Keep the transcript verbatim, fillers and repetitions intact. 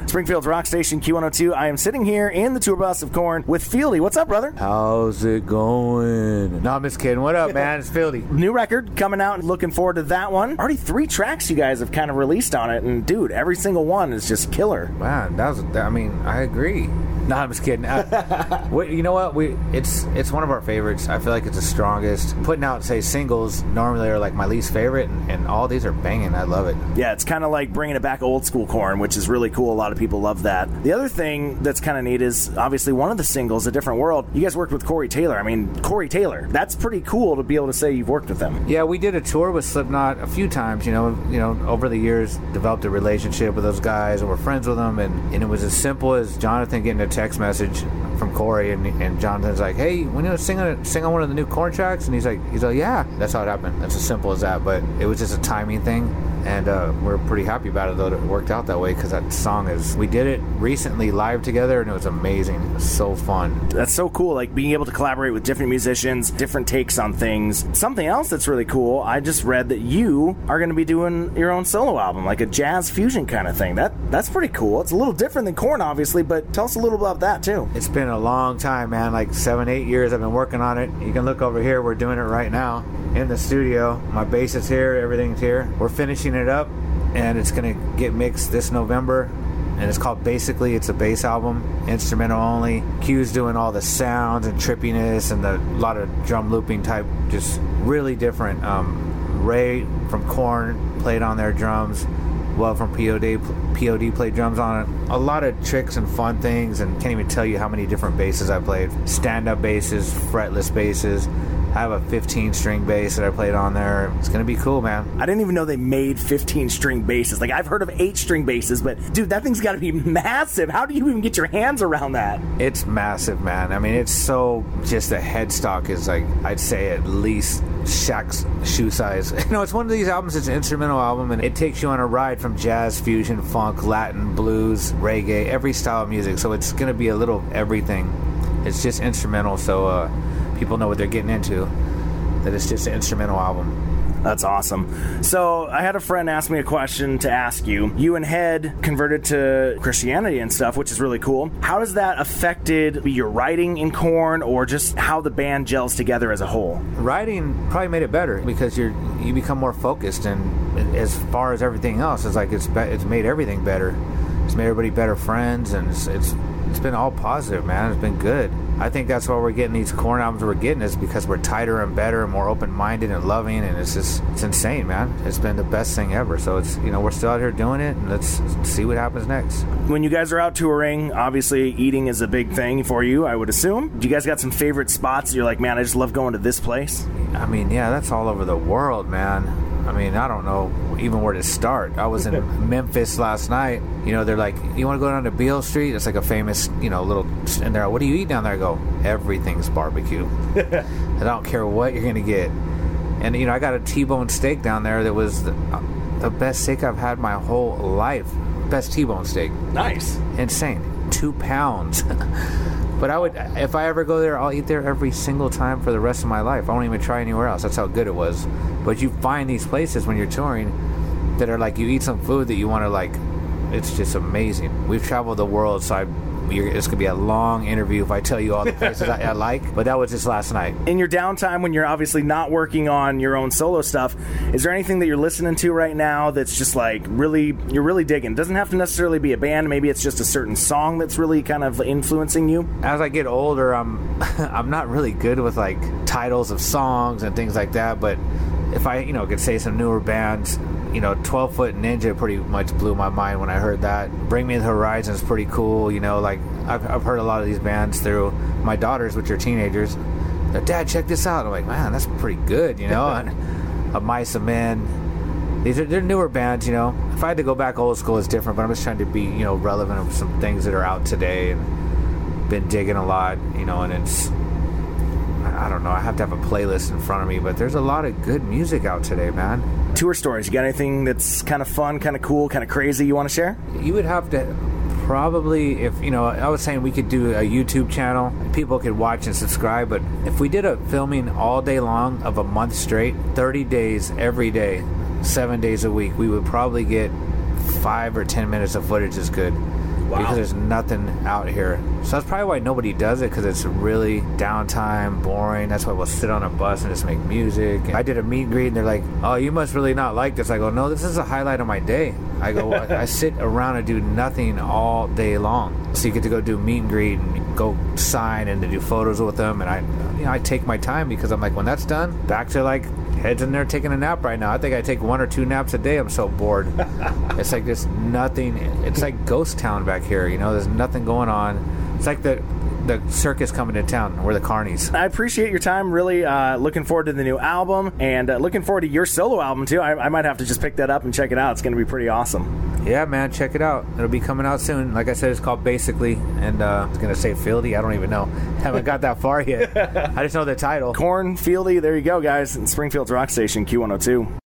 Springfield's Rock Station Q one oh two. I am sitting here in the tour bus of Korn with Fieldy. What's up, brother? How's it going? No, I'm just kidding. What up, man? It's Fieldy. New record coming out, and looking forward to that one. Already three tracks you guys have kind of released on it, and dude, every single one is just killer. Man, that was, I mean, I agree. No, I'm just kidding. Uh, we, you know what? We it's it's one of our favorites. I feel like it's the strongest. Putting out, say, singles normally are like my least favorite, and, and all these are banging. I love it. Yeah, it's kind of like bringing it back old school Korn, which is really cool. A lot of people love that. The other thing that's kind of neat is obviously one of the singles, A Different World. You guys worked with Corey Taylor. I mean, Corey Taylor. That's pretty cool to be able to say you've worked with him. Yeah, we did a tour with Slipknot a few times. You know, you know, over the years, developed a relationship with those guys, and we're friends with them. And, and it was as simple as Jonathan getting a text message from Corey, and, and Jonathan's like, "Hey, we need to sing on sing on one of the new Korn tracks," and he's like, "He's like, yeah." That's how it happened. That's as simple as that. But it was just a timing thing, and uh, we're pretty happy about it though that it worked out that way, because that song is. We did it recently live together, and it was amazing. It was so fun. That's so cool. Like being able to collaborate with different musicians, different takes on things. Something else that's really cool. I just read that you are going to be doing your own solo album, like a jazz fusion kind of thing. That that's pretty cool. It's a little different than Korn, obviously, but tell us a little about that too. It's been a long time, man, like seven, eight years I've been working on it. You can look over here, we're doing it right now in the studio. My bass is here, everything's here. We're finishing it up, and it's gonna get mixed this November, and it's called Basically. It's a bass album, instrumental only. Q's doing all the sounds and trippiness and the lot of drum looping type, just really different. um, Ray from Korn played on their drums. Well, from P O D, P O D played drums on it. A lot of tricks and fun things, and can't even tell you how many different basses I played. Stand-up basses, fretless basses. I have a fifteen-string bass that I played on there. It's going to be cool, man. I didn't even know they made fifteen-string basses. Like, I've heard of eight-string basses, but, dude, that thing's got to be massive. How do you even get your hands around that? It's massive, man. I mean, it's so... Just the headstock is, like, I'd say at least Shaq's shoe size. You know, it's one of these albums, it's an instrumental album, and it takes you on a ride from jazz, fusion, funk, Latin, blues, reggae, every style of music. So it's going to be a little everything. It's just instrumental, so... uh people know what they're getting into, that it's just an instrumental album. That's awesome. So I had a friend ask me a question to ask you. You and Head converted to Christianity and stuff, which is really cool. How has that affected your writing in Korn, or just how the band gels together as a whole? Writing probably made it better, because you're you become more focused, and as far as everything else, it's like it's be, it's made everything better. It's made everybody better friends, and it's it's it's been all positive, man. It's been good. I think that's why we're getting these Korn albums we're getting, is because we're tighter and better and more open-minded and loving, and it's just, it's insane, man. It's been the best thing ever. So it's, you know, we're still out here doing it, and let's see what happens next. When you guys are out touring, obviously eating is a big thing for you, I would assume. Do you guys got some favorite spots that you're like, man, I just love going to this place? I mean, yeah, that's all over the world, man. I mean, I don't know even where to start. I was in Memphis last night. You know, they're like, you want to go down to Beale Street? It's like a famous, you know, little... And they're like, what do you eat down there? I go, everything's barbecue. I don't care what you're going to get. And, you know, I got a T-bone steak down there that was the, the best steak I've had my whole life. Best T-bone steak. Nice. Insane. Two pounds. But I would, if I ever go there, I'll eat there every single time for the rest of my life. I won't even try anywhere else. That's how good it was. But you find these places when you're touring that are like, you eat some food that you want to, like, it's just amazing. We've traveled the world, so I, you're, it's going to be a long interview if I tell you all the places I, I like. But that was just last night. In your downtime, when you're obviously not working on your own solo stuff, is there anything that you're listening to right now that's just like really, you're really digging? It doesn't have to necessarily be a band. Maybe it's just a certain song that's really kind of influencing you. As I get older, I'm I'm not really good with like titles of songs and things like that. But if I, you know, could say some newer bands, you know, twelve foot Ninja pretty much blew my mind when I heard that. Bring Me the Horizon is pretty cool. You know, like I've, I've heard a lot of these bands through my daughters, which are teenagers. They're, Dad, check this out. I'm like, man, that's pretty good, you know. And A Mice and Men. These are they're newer bands, you know. If I had to go back old school, it's different. But I'm just trying to be, you know, relevant of some things that are out today, and been digging a lot, you know. And it's, I don't know, I have to have a playlist in front of me, but there's a lot of good music out today, man. Tour stories, you got anything that's kind of fun, kind of cool, kind of crazy you want to share? You would have to probably, if, you know, I was saying we could do a YouTube channel, people could watch and subscribe, but if we did a filming all day long of a month straight, thirty days every day, seven days a week, we would probably get five or ten minutes of footage is good. Wow. Because there's nothing out here. So that's probably why nobody does it, because it's really downtime, boring. That's why we'll sit on a bus and just make music. And I did a meet and greet, and they're like, oh, you must really not like this. I go, no, this is a highlight of my day. I go, I, I sit around and do nothing all day long. So you get to go do meet and greet and go sign and to do photos with them. And I, you know, I take my time, because I'm like, when that's done, back to like heads in there taking a nap right now. I think I take one or two naps a day. I'm so bored. It's like there's nothing. It's like ghost town back here. You know, there's nothing going on. It's like the the circus coming to town. We're the carnies. I appreciate your time. Really uh, looking forward to the new album, and uh, looking forward to your solo album too. I, I might have to just pick that up and check it out. It's going to be pretty awesome. Yeah, man, check it out. It'll be coming out soon. Like I said, it's called Basically, and uh, I was going to say Fieldy. I don't even know. Haven't got that far yet. I just know the title. Corn Fieldy. There you go, guys. In Springfield's Rock Station, Q one oh two.